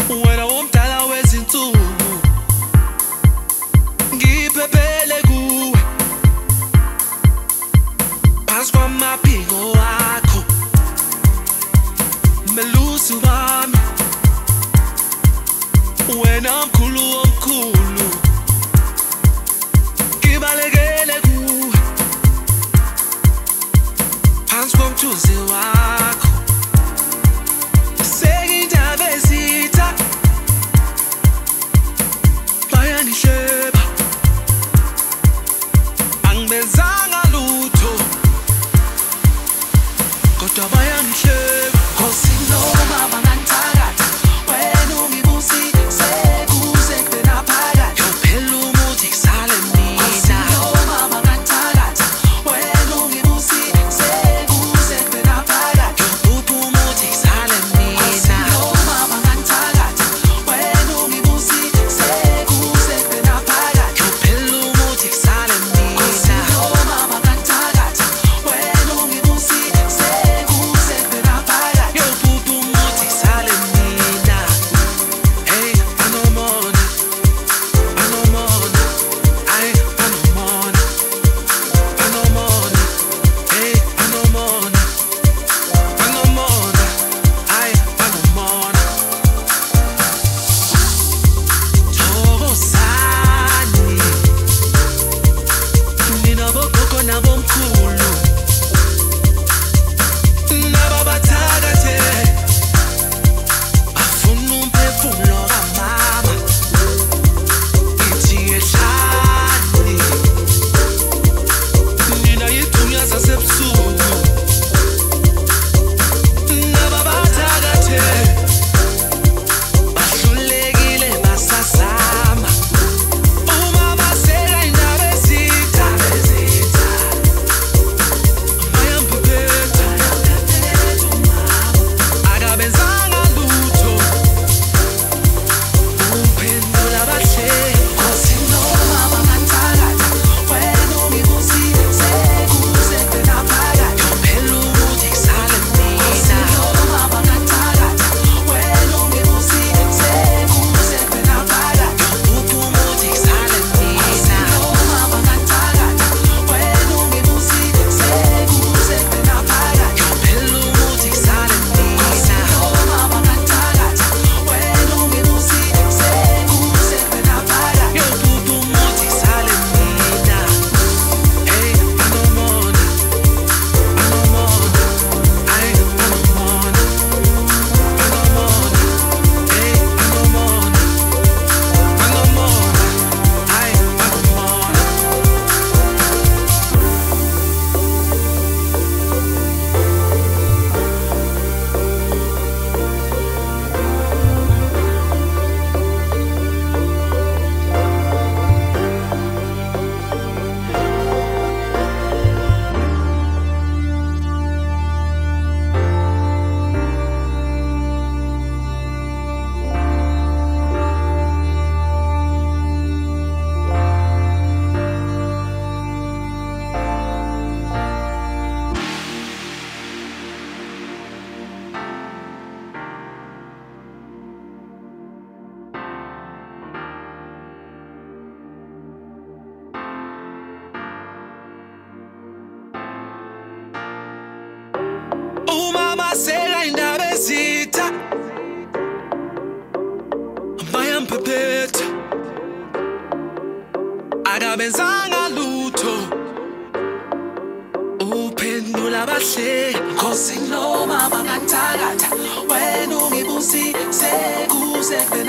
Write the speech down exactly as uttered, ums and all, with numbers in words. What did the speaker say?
Wena womdala wezinsuku ngiphephele kuwe phansi kwamaphiko akho melusi wami wena mkhulu omkhulu ngibalekele kuwe phansi komthunzi wakho sekindaba ezitha bayangihleba angibenzanga lutho kodwa bayangihleba Nkosi noma bangangithakatha wena ungibusise kuze kube naphakade yophela umuthi kusale mina Nkosi noma bangangithakatha wena ungibusise kuze kube naphakade yobupha umuthi kusale mina Nkosi noma bangangithakatha wena ungibusise kuze kube naphakade yophela umuthi kusale mina Nkosi noma bangangithakatha wena ungibusise kuze kube naphakade yobupha umuthi kusale mina Hey, I no more, I no more, I I no more, I no more, hey, I no more, I no more, I I no more. Thokozani, nina bogogo nabomkhulu, nababathakathe, bafuna umphefumulo kamama. Ithi ehlani, nina yithunya zasebusuku, nababathakathe, bahlulekile basazama. Uma basela indaba ezitha, bayamphephetha, akabenzanga lutho, uphendula bahle. Nkosi noma bangangithakatha wena ungibusise kuze kube naphakade yophela umuthi kusale mina Nkosi noma bangangithakatha wena ungibusise kuze kube naphakade yobupha umuthi kusale mina Nkosi noma bangangithakatha wena ungibusise kuze kube naphakade yophela umuthi kusale mina Nkosi noma bangangithakatha wena ungibusise kuze kube naphakade yobupha umuthi kusale mina Hey, I no more, I no more, I I no more, I no more, hey, I no more, I no more, I I no more. Uma basela indaba ezitha, bayamphephetha, akabenzanga lutho, uphendula bahle. Nkosi noma bangangithakatha wena ungibusise kuze kube